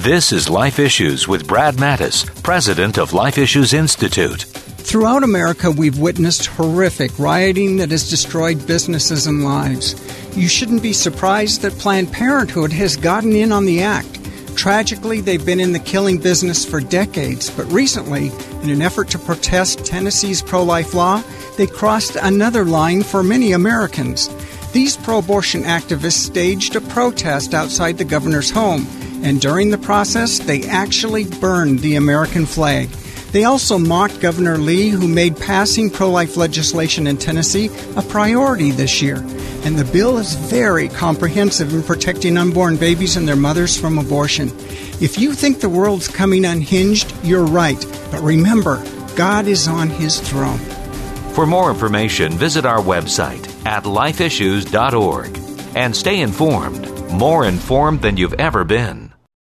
This is Life Issues with Brad Mattis, president of Life Issues Institute. Throughout America, we've witnessed horrific rioting that has destroyed businesses and lives. You shouldn't be surprised that Planned Parenthood has gotten in on the act. Tragically, they've been in the killing business for decades, but recently, in an effort to protest Tennessee's pro-life law, they crossed another line for many Americans. These pro-abortion activists staged a protest outside the governor's home, and during the process, they actually burned the American flag. They also mocked Governor Lee, who made passing pro-life legislation in Tennessee a priority this year. And the bill is very comprehensive in protecting unborn babies and their mothers from abortion. If you think the world's coming unhinged, you're right. But remember, God is on His throne. For more information, visit our website at lifeissues.org and stay informed, more informed than you've ever been.